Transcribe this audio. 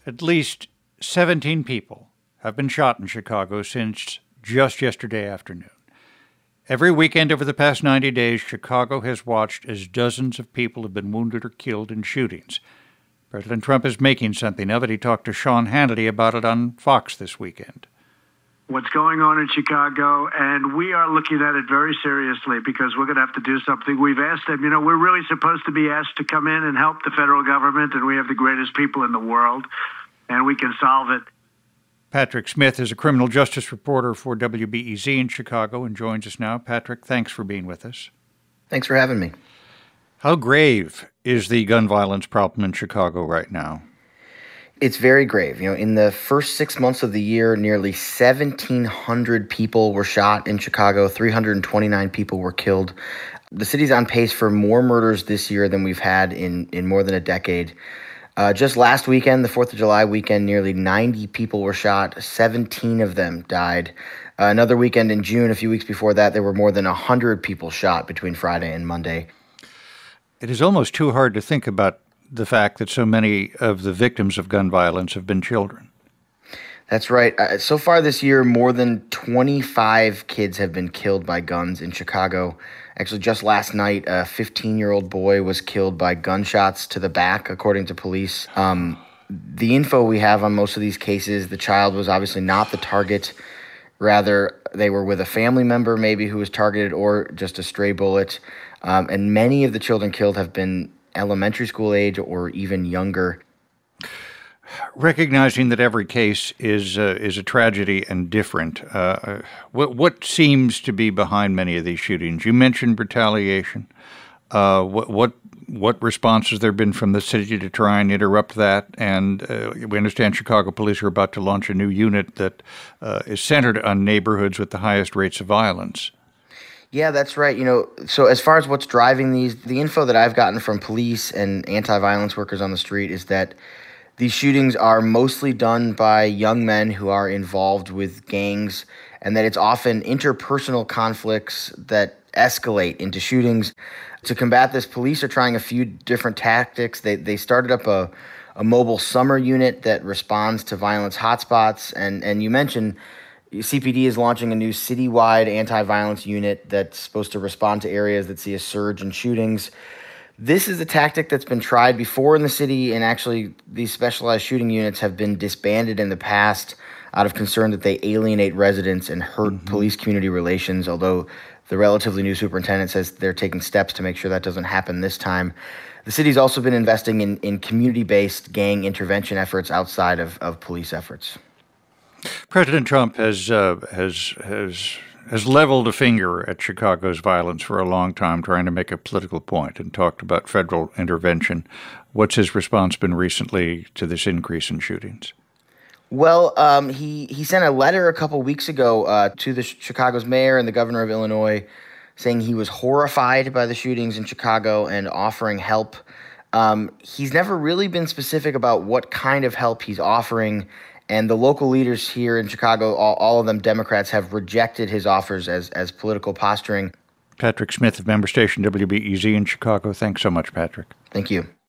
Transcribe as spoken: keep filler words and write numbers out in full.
At least seventeen people have been shot in Chicago since just yesterday afternoon. Every weekend over the past ninety days, Chicago has watched as dozens of people have been wounded or killed in shootings. President Trump is making something of it. He talked to Sean Hannity about it on Fox this weekend. What's going on in Chicago, and we are looking at it very seriously because we're going to have to do something. We've asked them, you know, we're really supposed to be asked to come in and help the federal government, and we have the greatest people in the world, and we can solve it. Patrick Smith is a criminal justice reporter for W B E Z in Chicago and joins us now. Patrick, thanks for being with us. Thanks for having me. How grave is the gun violence problem in Chicago right now? It's very grave. You know, in the first six months of the year, nearly seventeen hundred people were shot in Chicago. three hundred twenty-nine people were killed. The city's on pace for more murders this year than we've had in, in more than a decade. Uh, just last weekend, the fourth of July weekend, nearly ninety people were shot. seventeen of them died. Uh, another weekend in June, a few weeks before that, there were more than one hundred people shot between Friday and Monday. It is almost too hard to think about the fact that so many of the victims of gun violence have been children. That's right. Uh, so far this year, more than twenty-five kids have been killed by guns in Chicago. Actually, just last night, a fifteen-year-old boy was killed by gunshots to the back, according to police. Um, the info we have on most of these cases, the child was obviously not the target. Rather, they were with a family member maybe who was targeted or just a stray bullet. Um, and many of the children killed have been elementary school age or even younger. Recognizing that every case is uh, is a tragedy and different, uh, what what seems to be behind many of these shootings? You mentioned retaliation. Uh, what what what response has there been from the city to try and interrupt that? And uh, we understand Chicago police are about to launch a new unit that uh, is centered on neighborhoods with the highest rates of violence. Yeah, that's right. You know, so as far as what's driving these, the info that I've gotten from police and anti-violence workers on the street is that these shootings are mostly done by young men who are involved with gangs, and that it's often interpersonal conflicts that escalate into shootings. To combat this, police are trying a few different tactics. They they started up a, a mobile summer unit that responds to violence hotspots, and, and you mentioned C P D is launching a new citywide anti-violence unit that's supposed to respond to areas that see a surge in shootings. This is a tactic that's been tried before in the city, and actually these specialized shooting units have been disbanded in the past out of concern that they alienate residents and hurt mm-hmm. police-community relations, although the relatively new superintendent says they're taking steps to make sure that doesn't happen this time. The city's also been investing in, in community-based gang intervention efforts outside of, of police efforts. President Trump has uh, has has has leveled a finger at Chicago's violence for a long time, trying to make a political point, and talked about federal intervention. What's his response been recently to this increase in shootings? Well, um, he he sent a letter a couple weeks ago uh, to the Chicago's mayor and the governor of Illinois, saying he was horrified by the shootings in Chicago and offering help. Um, he's never really been specific about what kind of help he's offering. And the local leaders here in Chicago, all, all of them Democrats, have rejected his offers as, as political posturing. Patrick Smith of member station W B E Z in Chicago. Thanks so much, Patrick. Thank you.